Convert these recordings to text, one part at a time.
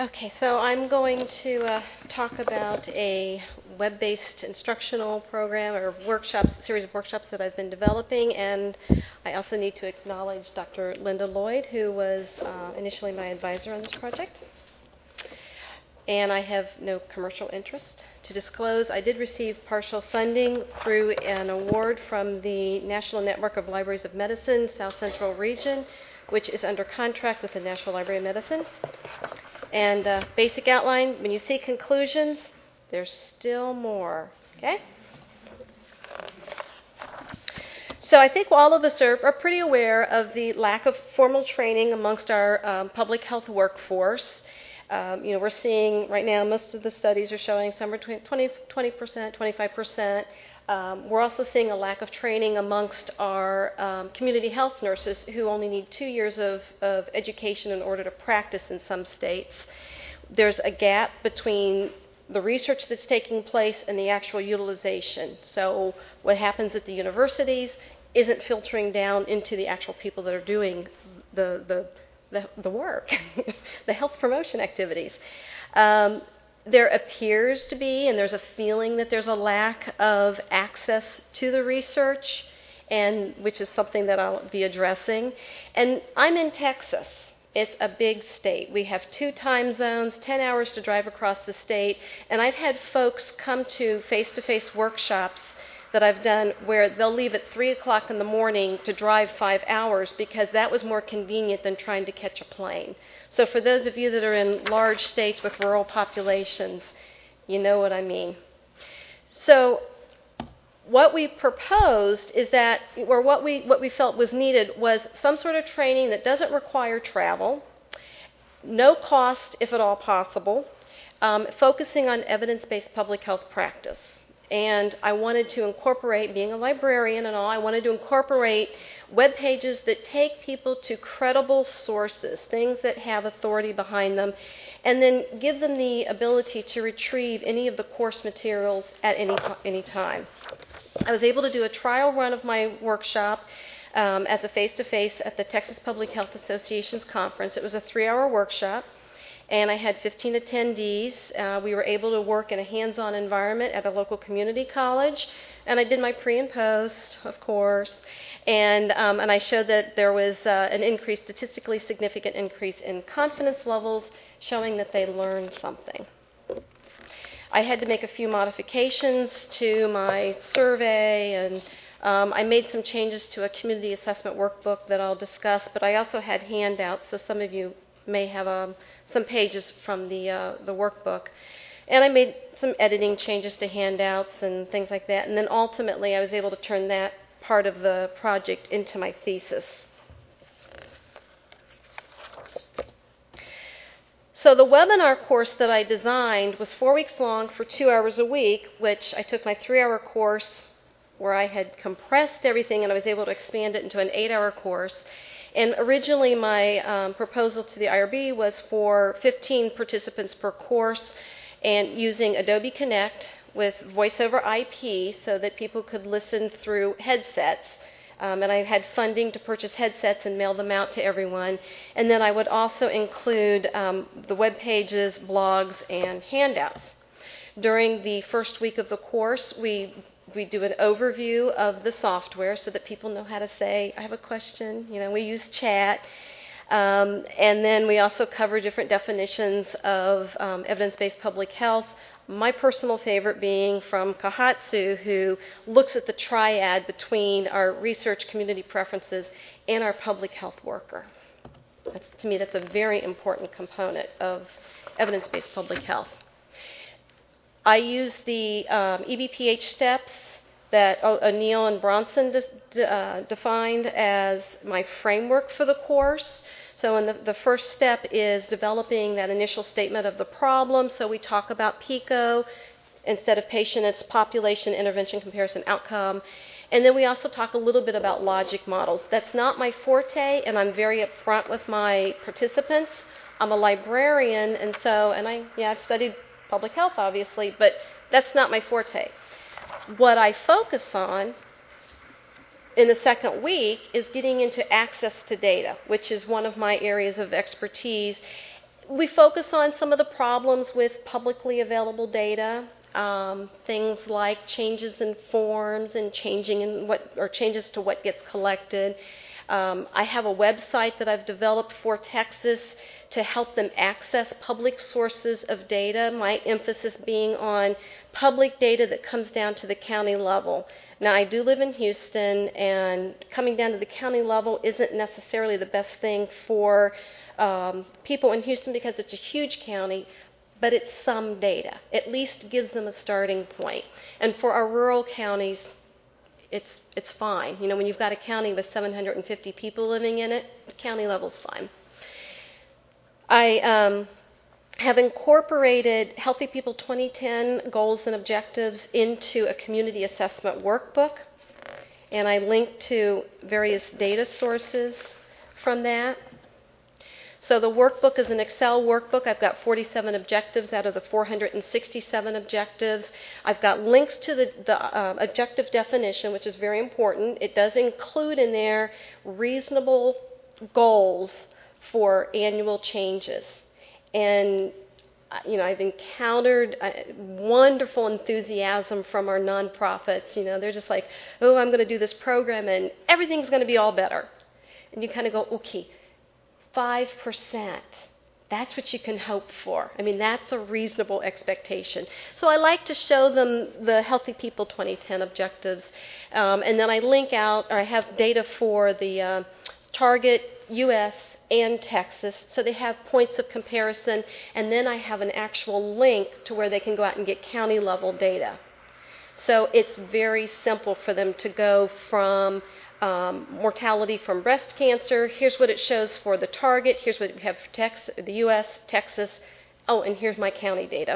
Okay, so I'm going to talk about a web-based instructional program or series of workshops that I've been developing, and I also need to acknowledge Dr. Linda Lloyd, who was initially my advisor on this project. And I have no commercial interest to disclose. I did receive partial funding through an award from the National Network of Libraries of Medicine, South Central Region, which is under contract with the National Library of Medicine. And basic outline, when you see conclusions, there's still more, okay? So I think all of us are pretty aware of the lack of formal training amongst our public health workforce. We're seeing right now, most of the studies are showing somewhere between 20%, 25%. We're also seeing a lack of training amongst our community health nurses who only need 2 years of education in order to practice in some states. There's a gap between the research that's taking place and the actual utilization. So what happens at the universities isn't filtering down into the actual people that are doing the work, the health promotion activities. There appears to be, and there's a feeling that there's a lack of access to the research, and which is something that I'll be addressing. And I'm in Texas. It's a big state. We have 2 time zones, 10 hours to drive across the state, and I've had folks come to face-to-face workshops that I've done where they'll leave at 3 o'clock in the morning to drive 5 hours because that was more convenient than trying to catch a plane. So for those of you that are in large states with rural populations, you know what I mean. So what we proposed is that, or what we felt was needed was some sort of training that doesn't require travel, no cost if at all possible, focusing on evidence-based public health practice. And I wanted to incorporate, being a librarian and all, I wanted to incorporate web pages that take people to credible sources, things that have authority behind them, and then give them the ability to retrieve any of the course materials at any time. I was able to do a trial run of my workshop as a face-to-face at the Texas Public Health Association's conference. It was a 3-hour workshop. And I had 15 attendees. We were able to work in a hands-on environment at a local community college. And I did my pre and post, of course. And I showed that there was an increase, statistically significant increase in confidence levels, showing that they learned something. I had to make a few modifications to my survey, and I made some changes to a community assessment workbook that I'll discuss. But I also had handouts, so some of you may have some pages from the workbook. And I made some editing changes to handouts and things like that. And then ultimately I was able to turn that part of the project into my thesis. So the webinar course that I designed was 4 weeks long for 2 hours a week, which I took my 3-hour course where I had compressed everything and I was able to expand it into an 8-hour course. And originally my proposal to the IRB was for 15 participants per course and using Adobe Connect with voice over IP so that people could listen through headsets. And I had funding to purchase headsets and mail them out to everyone. And then I would also include the web pages, blogs, and handouts. During the first week of the course, we do an overview of the software so that people know how to say, I have a question. We use chat. And then we also cover different definitions of evidence-based public health. My personal favorite being from Kahatsu, who looks at the triad between our research community preferences and our public health worker. To me, that's a very important component of evidence-based public health. I use the EBPH steps that O'Neill and Bronson defined as my framework for the course. So the first step is developing that initial statement of the problem. So we talk about PICO. Instead of patient, it's population, intervention, comparison, outcome. And then we also talk a little bit about logic models. That's not my forte, and I'm very upfront with my participants. I'm a librarian, and I've studied public health, obviously, but that's not my forte. What I focus on in the second week is getting into access to data, which is one of my areas of expertise. We focus on some of the problems with publicly available data, things like changes in forms and changes to what gets collected. I have a website that I've developed for Texas to help them access public sources of data, my emphasis being on public data that comes down to the county level. Now, I do live in Houston, and coming down to the county level isn't necessarily the best thing for people in Houston because it's a huge county, but it's some data. At least gives them a starting point. And for our rural counties, it's fine. You know, when you've got a county with 750 people living in it, the county level's fine. I have incorporated Healthy People 2010 goals and objectives into a community assessment workbook, and I link to various data sources from that. So the workbook is an Excel workbook. I've got 47 objectives out of the 467 objectives. I've got links to the objective definition, which is very important. It does include in there reasonable goals for annual changes. And you know, I've encountered wonderful enthusiasm from our nonprofits. You know, they're just like, oh, I'm going to do this program and everything's going to be all better. And you kind of go, okay, 5%. That's what you can hope for. I mean, that's a reasonable expectation. So I like to show them the Healthy People 2010 objectives. And then I link out, or I have data for the Target U.S. and Texas, so they have points of comparison. And then I have an actual link to where they can go out and get county level data. So it's very simple for them to go from mortality from breast cancer. Here's what it shows for the Target. Here's what we have for the U.S., Texas. Oh, and here's my county data.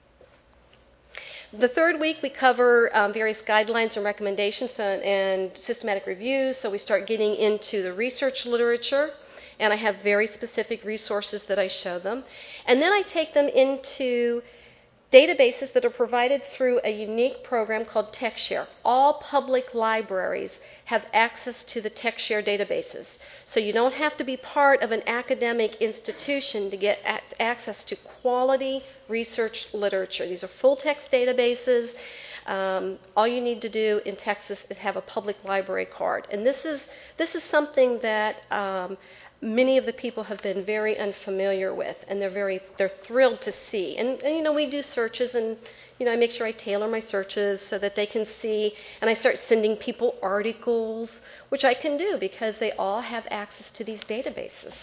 The third week, we cover various guidelines and recommendations and systematic reviews. So we start getting into the research literature, and I have very specific resources that I show them. And then I take them into databases that are provided through a unique program called TechShare. All public libraries have access to the TechShare databases. So you don't have to be part of an academic institution to get access to quality research literature. These are full-text databases. All you need to do in Texas is have a public library card. And this is something that many of the people have been very unfamiliar with, and they're thrilled to see. And you know, we do searches, and you know, I make sure I tailor my searches so that they can see, and I start sending people articles, which I can do because they all have access to these databases.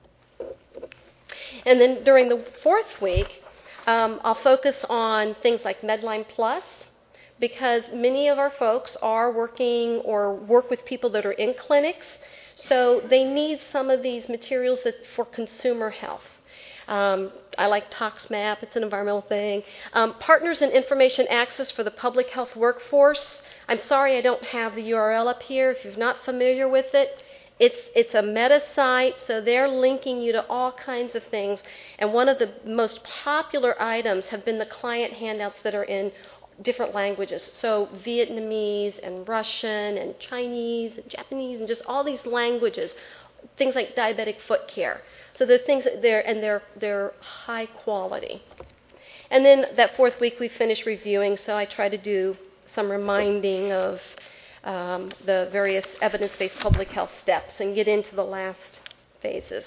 And then during the fourth week, I'll focus on things like Medline Plus, because many of our folks are working or work with people that are in clinics. So they need some of these materials for consumer health. I like ToxMap, it's an environmental thing. Partners and information access for the public health workforce. I'm sorry I don't have the URL up here. If you're not familiar with it, it's a meta site, so they're linking you to all kinds of things. And one of the most popular items have been the client handouts that are in different languages. So Vietnamese and Russian and Chinese and Japanese and just all these languages. Things like diabetic foot care. So the things that they're high quality. And then that fourth week we finish reviewing, so I try to do some reminding of the various evidence-based public health steps and get into the last phases.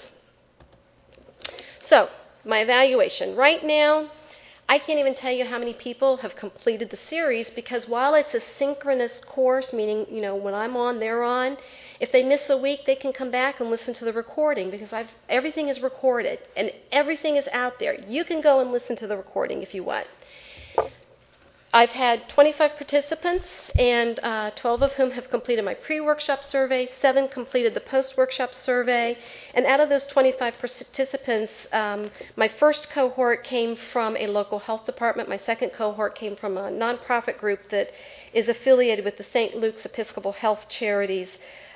So my evaluation. Right now, I can't even tell you how many people have completed the series, because while it's a synchronous course, meaning, you know, when I'm on, they're on, if they miss a week, they can come back and listen to the recording, because everything is recorded and everything is out there. You can go and listen to the recording if you want. I've had 25 participants, and 12 of whom have completed my pre-workshop survey, 7 completed the post-workshop survey, and out of those 25 participants, my first cohort came from a local health department, my second cohort came from a nonprofit group that is affiliated with the St. Luke's Episcopal Health Charities.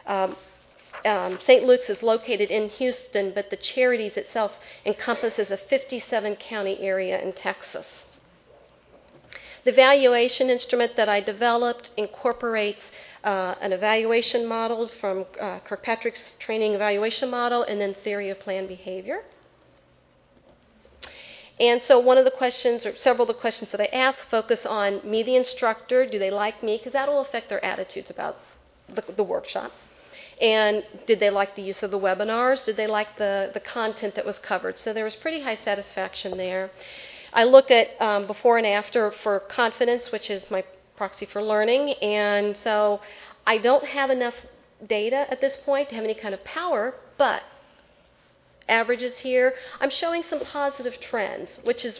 St. Luke's is located in Houston, but the charities itself encompasses a 57-county area in Texas. The evaluation instrument that I developed incorporates an evaluation model from Kirkpatrick's training evaluation model, and then theory of planned behavior. And so one of the questions, or several of the questions that I ask, focus on me, the instructor. Do they like me? Because that will affect their attitudes about the workshop. And did they like the use of the webinars? Did they like the content that was covered? So there was pretty high satisfaction there. I look at before and after for confidence, which is my proxy for learning. And so I don't have enough data at this point to have any kind of power, but averages here, I'm showing some positive trends, which is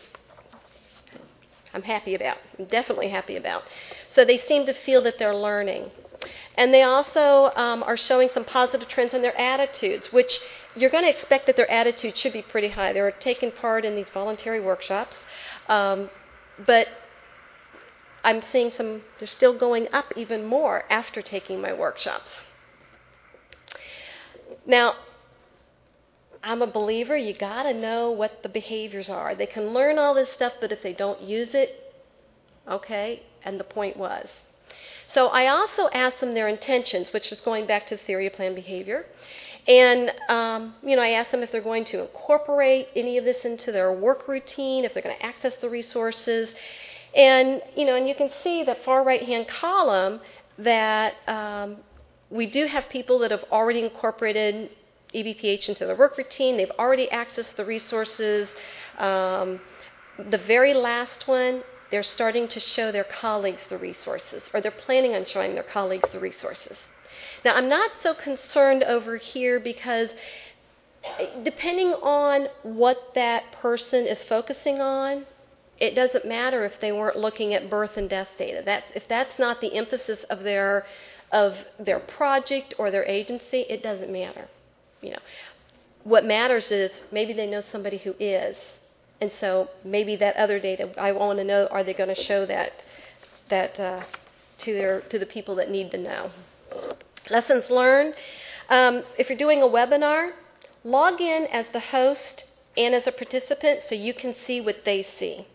I'm happy about. I'm definitely happy about. So they seem to feel that they're learning. And they also are showing some positive trends in their attitudes, which you're going to expect that their attitude should be pretty high. They're taking part in these voluntary workshops. But I'm seeing they're still going up even more after taking my workshops. Now, I'm a believer, you got to know what the behaviors are. They can learn all this stuff, but if they don't use it, okay, and the point was. So I also asked them their intentions, which is going back to the theory of planned behavior. And, I asked them if they're going to incorporate any of this into their work routine, if they're going to access the resources. And, and you can see that far right-hand column that we do have people that have already incorporated EBPH into their work routine. They've already accessed the resources. The very last one, they're starting to show their colleagues the resources, or they're planning on showing their colleagues the resources. Now, I'm not so concerned over here because depending on what that person is focusing on, it doesn't matter if they weren't looking at birth and death data. If that's not the emphasis of their project or their agency, it doesn't matter. What matters is maybe they know somebody who is. And so maybe that other data, I want to know, are they going to show that to the people that need to know? Lessons learned. If you're doing a webinar, log in as the host and as a participant so you can see what they see.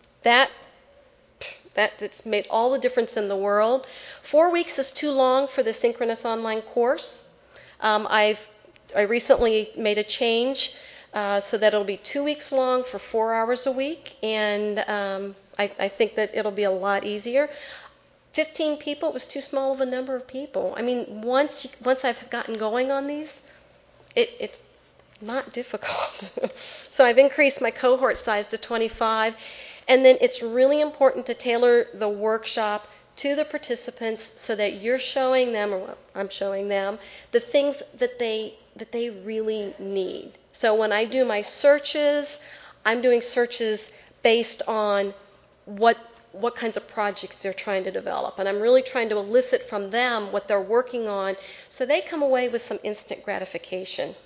It's made all the difference in the world. 4 weeks is too long for the synchronous online course. I recently made a change so that it'll be 2 weeks long for 4 hours a week, and I think that it'll be a lot easier. 15 people, it was too small of a number of people. I mean, once I've gotten going on these, it's not difficult. So I've increased my cohort size to 25, and then it's really important to tailor the workshop to the participants so that you're showing them, or I'm showing them, the things that they really need. So when I do my searches, I'm doing searches based on what kinds of projects they're trying to develop. And I'm really trying to elicit from them what they're working on so they come away with some instant gratification.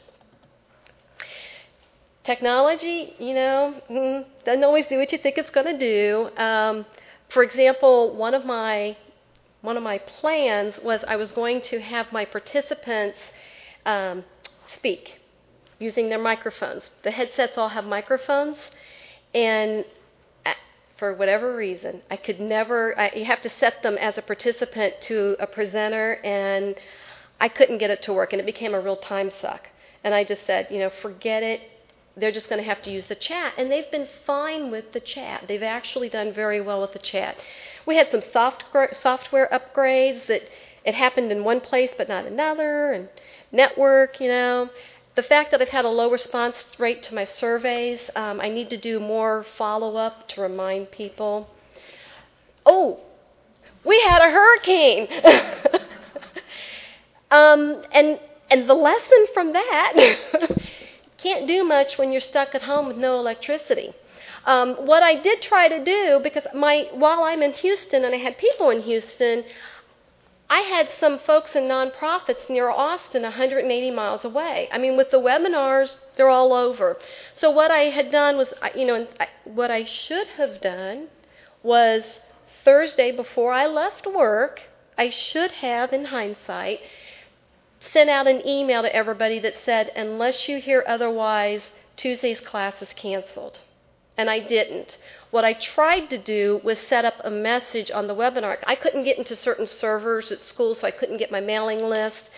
Technology, doesn't always do what you think it's going to do. For example, one of my plans was I was going to have my participants speak using their microphones. The headsets all have microphones, and for whatever reason, I could never, you have to set them as a participant to a presenter, and I couldn't get it to work, and it became a real time suck. And I just said, forget it. They're just going to have to use the chat. And they've been fine with the chat. They've actually done very well with the chat. We had some software upgrades that it happened in one place but not another, and network, The fact that I've had a low response rate to my surveys, I need to do more follow-up to remind people. Oh, we had a hurricane. And the lesson from that, can't do much when you're stuck at home with no electricity. What I did try to do, because while I'm in Houston and I had people in Houston, I had some folks in nonprofits near Austin 180 miles away. I mean, with the webinars, they're all over. So what I had done was, what I should have done was Thursday before I left work, I should have, in hindsight, sent out an email to everybody that said, unless you hear otherwise, Tuesday's class is canceled. And I didn't. What I tried to do was set up a message on the webinar. I couldn't get into certain servers at school, so I couldn't get my mailing list.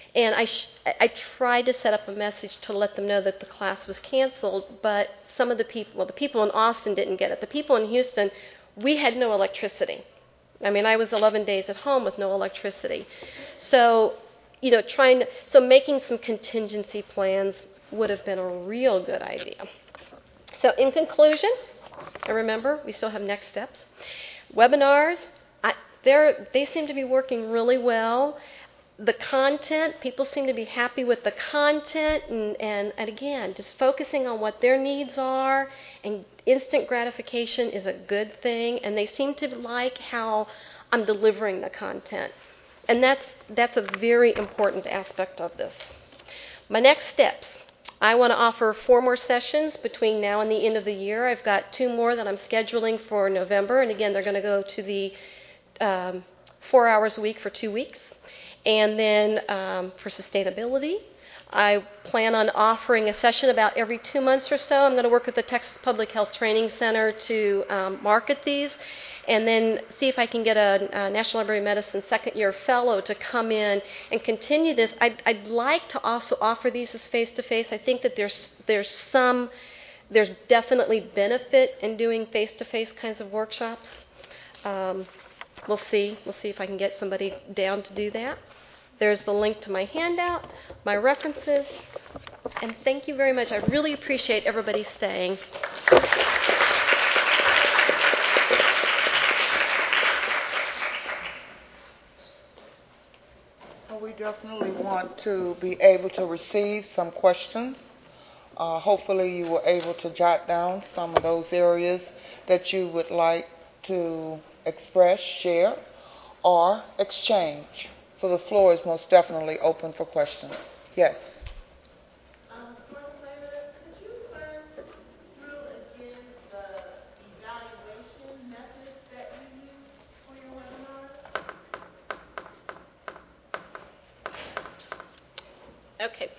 And I tried to set up a message to let them know that the class was canceled, but some of the people, well, the people in Austin didn't get it. The people in Houston, we had no electricity. I mean, I was 11 days at home with no electricity. So, so making some contingency plans would have been a real good idea. So in conclusion, and remember, we still have next steps. Webinars, they seem to be working really well. The content, people seem to be happy with the content, and again, just focusing on what their needs are, and instant gratification is a good thing, and they seem to like how I'm delivering the content. And that's a very important aspect of this. My next steps. I want to offer 4 more sessions between now and the end of the year. I've got 2 more that I'm scheduling for November, and again, they're going to go to the 4 hours a week for 2 weeks. And then for sustainability, I plan on offering a session about every 2 months or so. I'm going to work with the Texas Public Health Training Center to market these, and then see if I can get a National Library of Medicine second-year fellow to come in and continue this. I'd like to also offer these as face-to-face. I think that there's definitely benefit in doing face-to-face kinds of workshops. We'll see if I can get somebody down to do that. There's the link to my handout, my references, and thank you very much. I really appreciate everybody staying. We definitely want to be able to receive some questions. Hopefully you were able to jot down some of those areas that you would like to express, share, or exchange. So the floor is most definitely open for questions. Yes? Could you run through again the evaluation methods that you use for your webinar? Okay.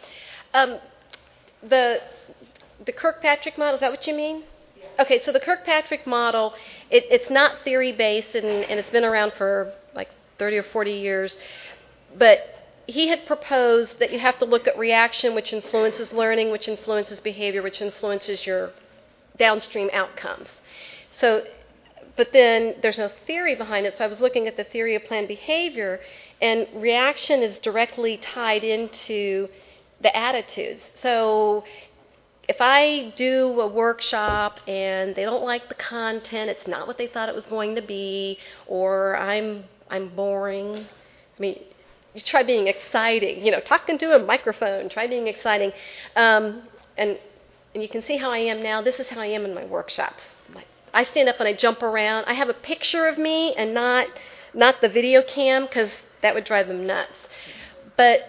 The Kirkpatrick model, is that what you mean? Yeah. Okay, so the Kirkpatrick model, it's not theory-based, and it's been around for like 30 or 40 years. But he had proposed that you have to look at reaction, which influences learning, which influences behavior, which influences your downstream outcomes. So, but then there's no theory behind it, so I was looking at the theory of planned behavior, and reaction is directly tied into the attitudes. So if I do a workshop and they don't like the content, it's not what they thought it was going to be, or I'm boring. I mean, you try being exciting, talking to a microphone, try being exciting. And you can see how I am now. This is how I am in my workshops. I stand up and I jump around. I have a picture of me and not the video cam, because that would drive them nuts. But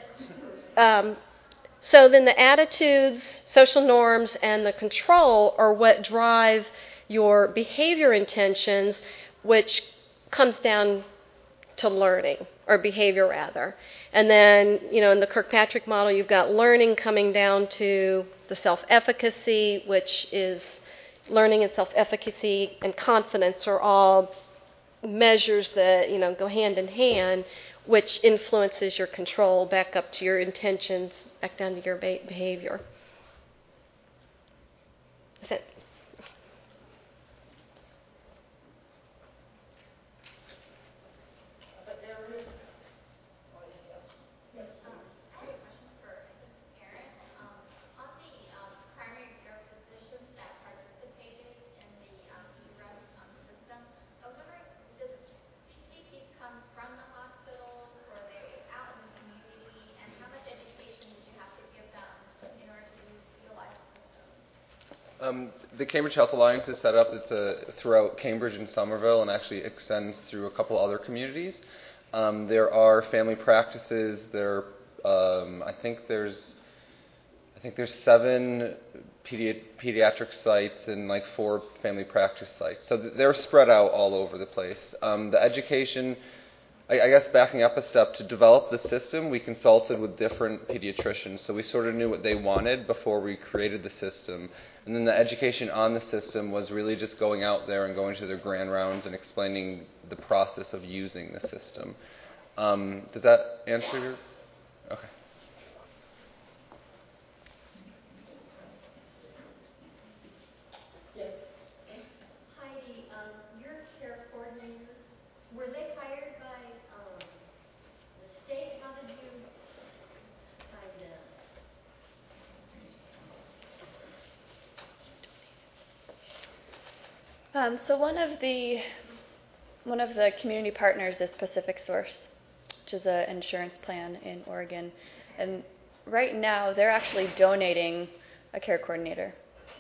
so then the attitudes, social norms, and the control are what drive your behavior intentions, which comes down to learning, or behavior rather. And then, in the Kirkpatrick model, you've got learning coming down to the self-efficacy, which is learning and self-efficacy and confidence are all measures that, go hand in hand, which influences your control back up to your intentions, back down to your behavior. Is that? The Cambridge Health Alliance is set up. It's throughout Cambridge and Somerville, and actually extends through a couple other communities. There are family practices. I think there's 7 pediatric sites and like 4 family practice sites. So they're spread out all over the place. The education, I guess backing up a step, to develop the system, we consulted with different pediatricians, so we sort of knew what they wanted before we created the system. And then the education on the system was really just going out there and going to their grand rounds and explaining the process of using the system. Does that answer your? Okay. So one of the community partners is Pacific Source, which is an insurance plan in Oregon, and right now they're actually donating a care coordinator.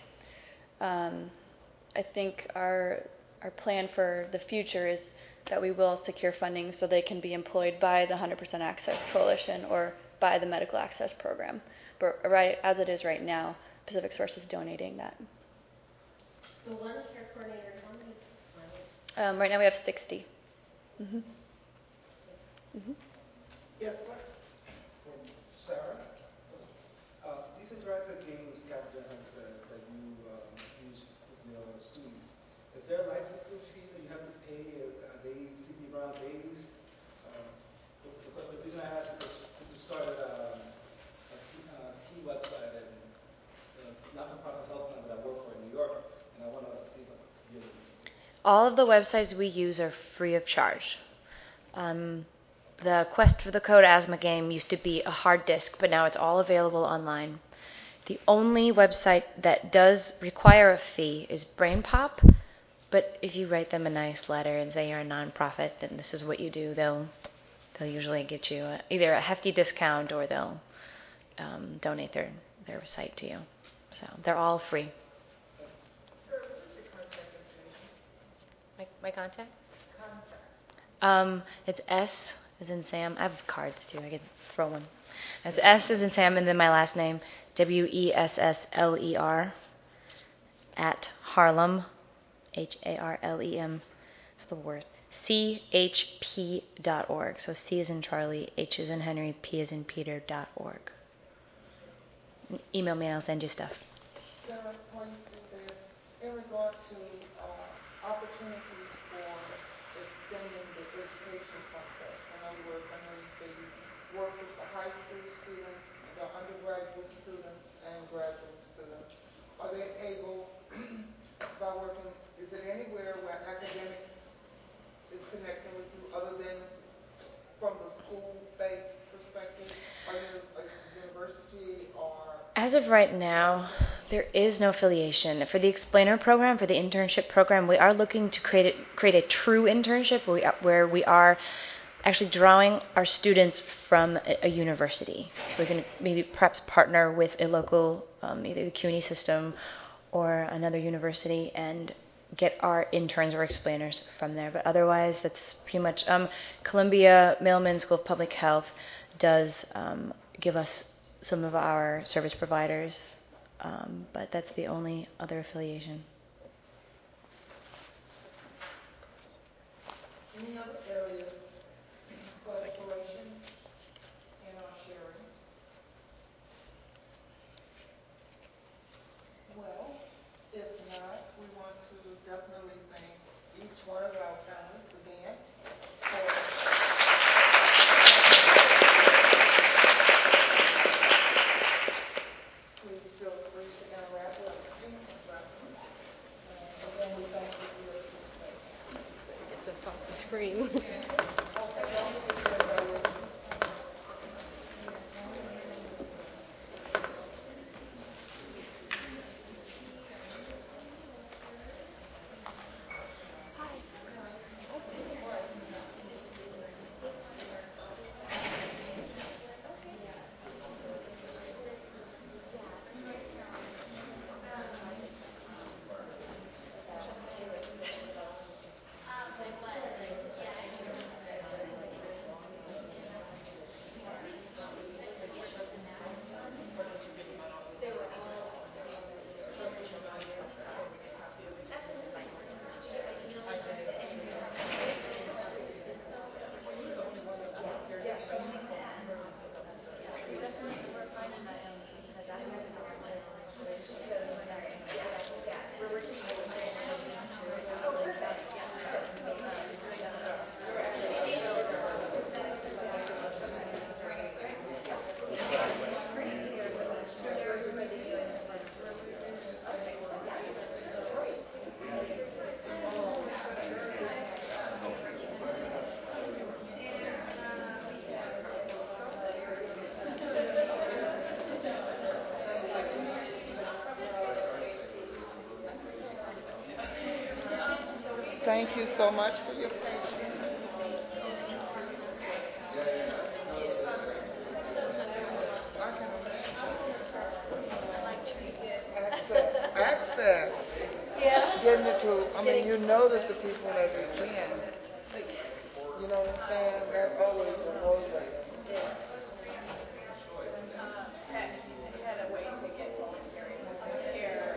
I think our plan for the future is that we will secure funding so they can be employed by the 100% Access Coalition or by the Medical Access Program. But right as it is right now, Pacific Source is donating that. So one care coordinator, how many clients? Right now we have 60. Mm-hmm. Mm-hmm. Yeah, for Sarah. These interactive game scavengers that you use with your students, is there a licensing fee that you have to pay? Are they CD Brown babies? The reason I ask is because we started a key website and not-for-profit health plans that I work for in New York, and I want to see what you're doing. All of the websites we use are free of charge. The Quest for the Code Asthma game used to be a hard disk, but now it's all available online. The only website that does require a fee is BrainPop, but if you write them a nice letter and say you're a nonprofit, then this is what you do, they'll usually get you either a hefty discount or they'll donate their site to you. So they're all free. My contact? It's S as in Sam. I have cards too. I could throw one. It's S as in Sam, and then my last name, WESSLER, at Harlem, HARLEM. It's the worst. CHP.org. So C as in Charlie, H as in Henry, P as in Peter.org. Email me and I'll send you stuff. Sarah, for instance, in regard to opportunities for extending the education process. In other words, I know you say you work with the high school students, the undergraduate students, and graduate students. Are they able, by working, is it anywhere where academics is connecting with you other than from the school-based perspective? Are you a university or? As of right now, there is no affiliation. For the Explainer program, for the internship program, we are looking to create a true internship where we are actually drawing our students from a university. We're going to maybe perhaps partner with a local, either the CUNY system or another university and get our interns or explainers from there. But otherwise, that's pretty much, Columbia Mailman School of Public Health does give us some of our service providers, but that's the only other affiliation. Any other areas for exploration in our sharing? Well, if not, we want to definitely thank each one of our panelists again for please feel free to interact with us. And again, we thank you for your participation. It's just off the screen. Thank you so much for your patience. Access. Yeah. Getting it to, I mean, you know that the people that attend, you know what I'm saying? That's always a motivator. You had a way to get voluntary care.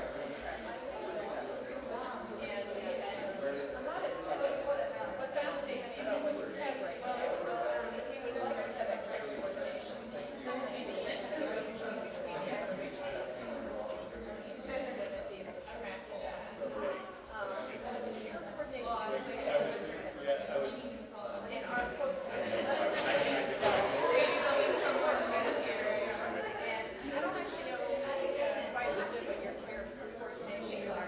And a lot of what fascinates me about what you have right now is we would like to have that care coordination. Between the aggravation of the be able to track that. Care coordination in our I don't actually know quite a bit what your care coordination are.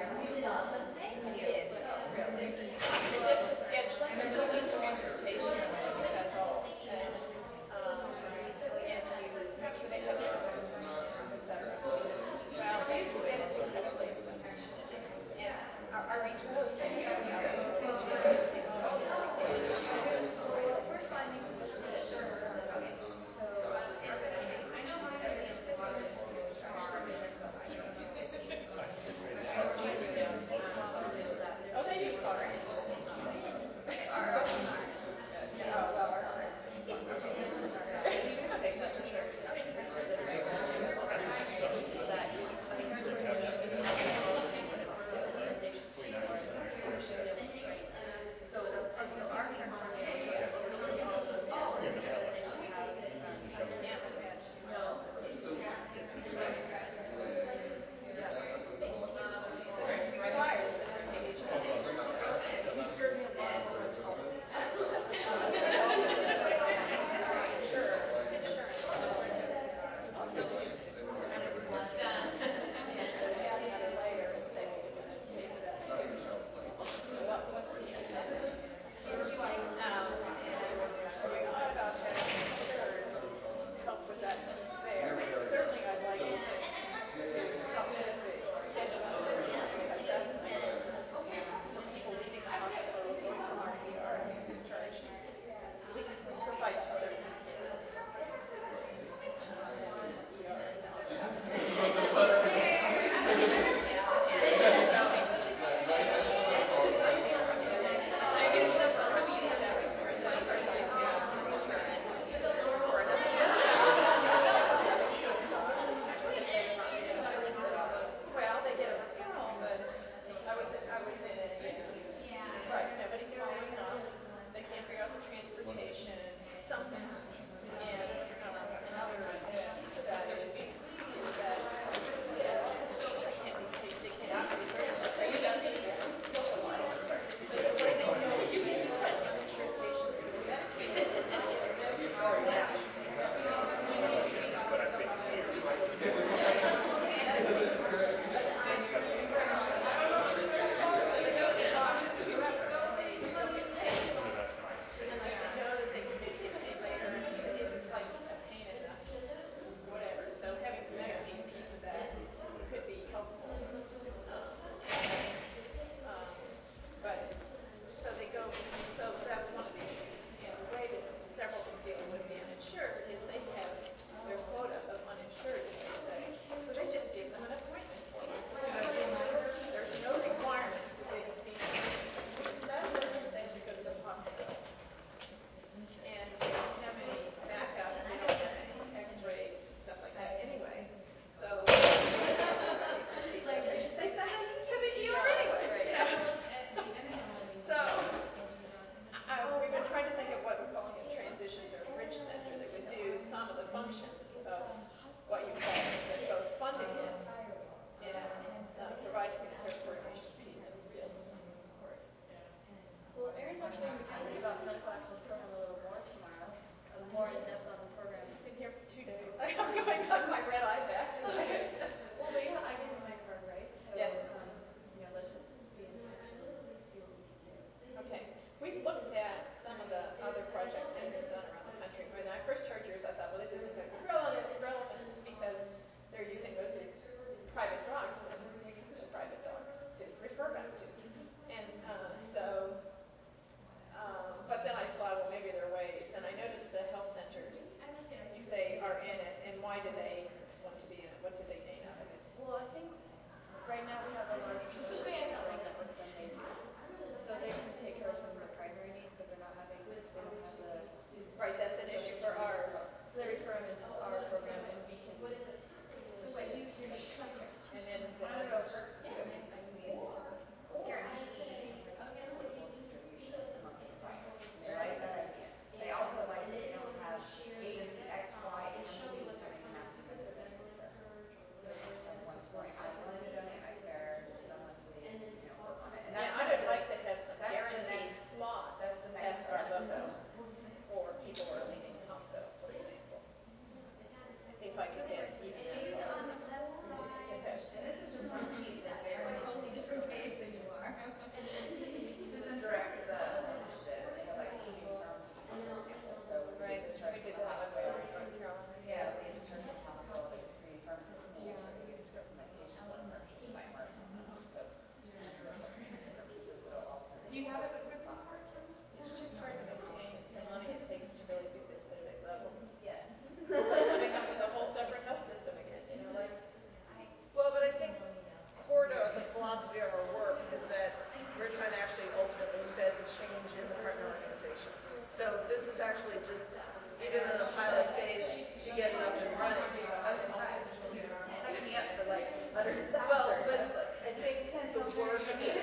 It's just hard to maintain the money it takes to really do this at a big level. Yeah. Coming up with a whole separate health system again, you know, like. Well, but I think core to the philosophy of our work is that we're trying to actually ultimately embed the change in the partner organizations. So this is actually just, even in the pilot phase, to get it up and running. Sign me up for like letters. Well, but I think the work of it.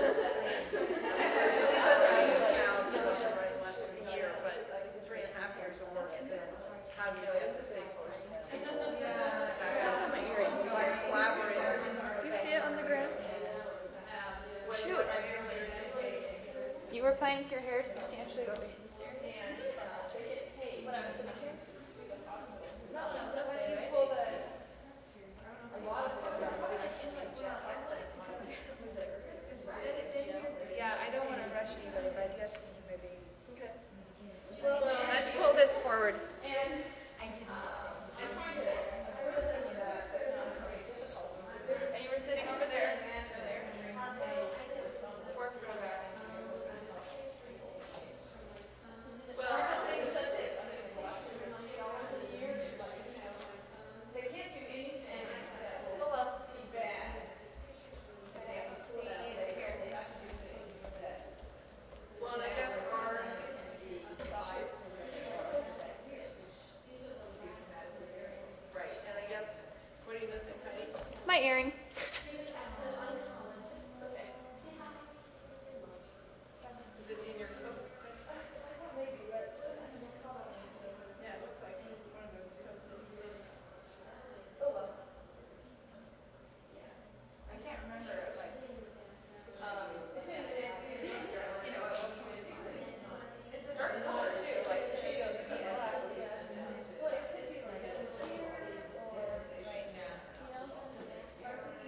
Less than a year, but 3.5 years of work, and then how do you get the stakeholders? You see it on the ground? Shoot. You were planning for your hair to substantially over here. Yeah, I don't want to rush anybody, but I guess maybe. Okay. Well, let's pull this forward. And you were sitting over there. Fourth row back. Well, they can't do anything that will be bad. Well, and I guess our right, and I guess what are you missing, Heidi? My earring. Is it in your coat? Maybe, but yeah, it looks like one of those coats. Oh well. I can't remember like it's a dark color too, like Cheetos and black. Well, it could be like a clear or right now. You know?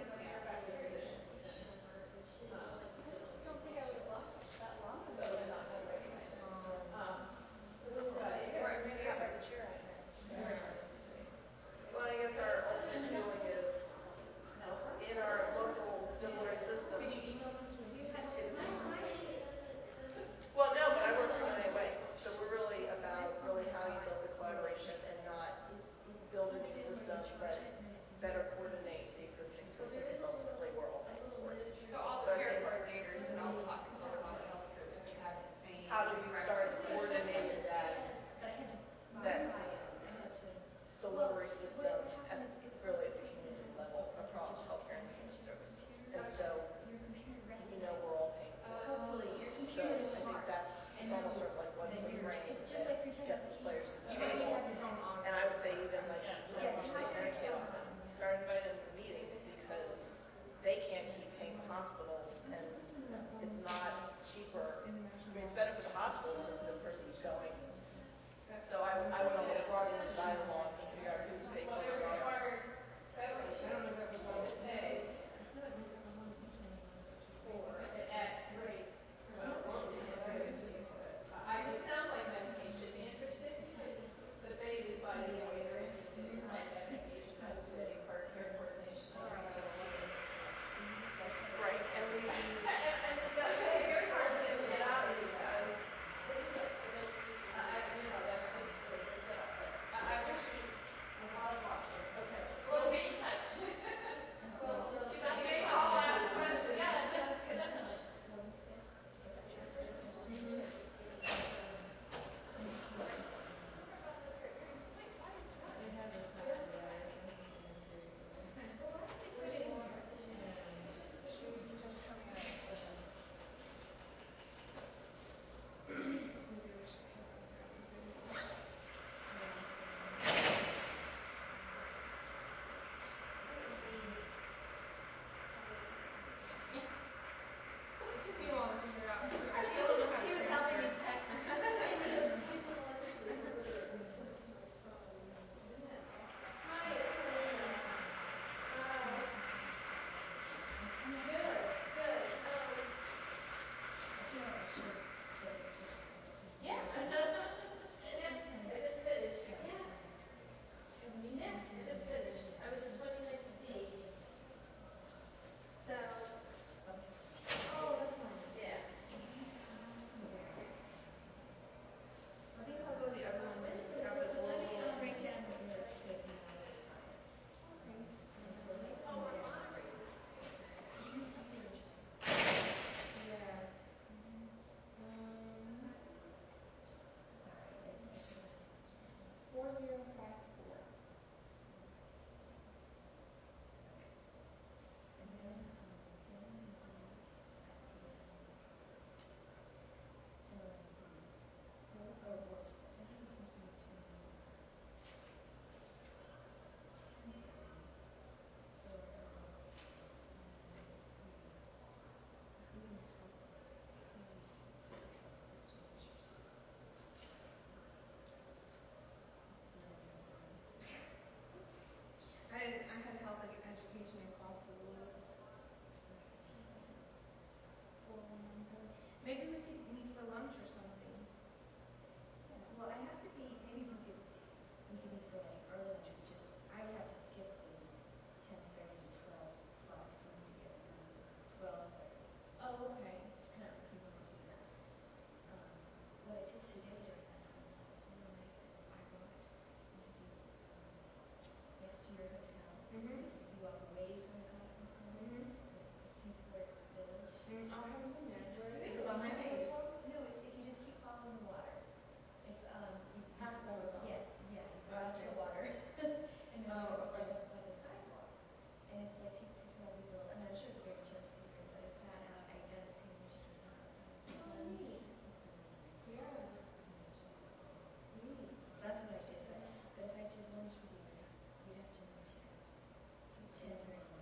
I haven't been there. It's on my page. No, if you just keep following the water. It's, you pass that as well? Yeah, yeah, you go out to the water. And then by the sidewalk. And it's like two little, and I'm sure it's very much secret, but it's that out, I guess, Cambridge does not. Oh, neat. Yeah. Neat. That's what I did, but if I did lunch with you, you'd have to miss you. 10 or 11.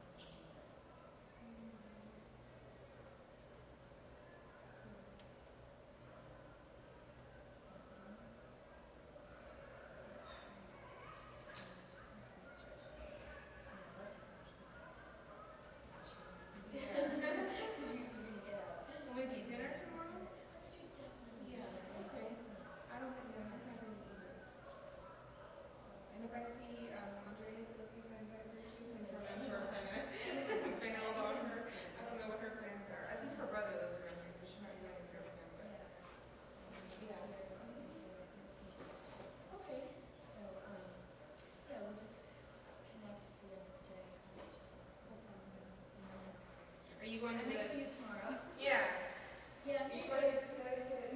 Maybe dinner tomorrow? Yeah, okay. I don't think I'm having dinner. And if I see Andrea's looking at that issue, and I'm sure kind of I know about her. I don't know what her plans are. I think her brother lives around here, so she might be able to go with him. But yeah. Okay. So yeah, we'll just connect at the end of the day. Are you going to see you tomorrow? Yeah. Yeah. Are you going to